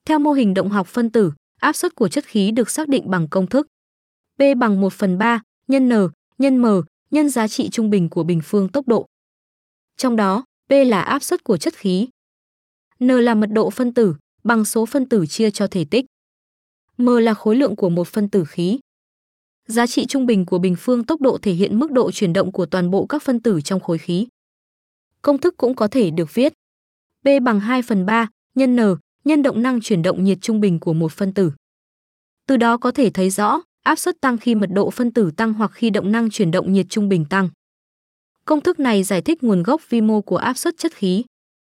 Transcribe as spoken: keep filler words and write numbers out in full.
Theo mô hình động học phân tử, áp suất của chất khí được xác định bằng công thức P bằng một phần ba nhân N nhân M nhân giá trị trung bình của bình phương tốc độ. Trong đó, P là áp suất của chất khí, N là mật độ phân tử bằng số phân tử chia cho thể tích, M là khối lượng của một phân tử khí. Giá trị trung bình của bình phương tốc độ thể hiện mức độ chuyển động của toàn bộ các phân tử trong khối khí. Công thức cũng có thể được viết P bằng hai phần ba nhân N nhân động năng chuyển động nhiệt trung bình của một phân tử. Từ đó có thể thấy rõ áp suất tăng khi mật độ phân tử tăng hoặc khi động năng chuyển động nhiệt trung bình tăng. Công thức này giải thích nguồn gốc vi mô của áp suất chất khí.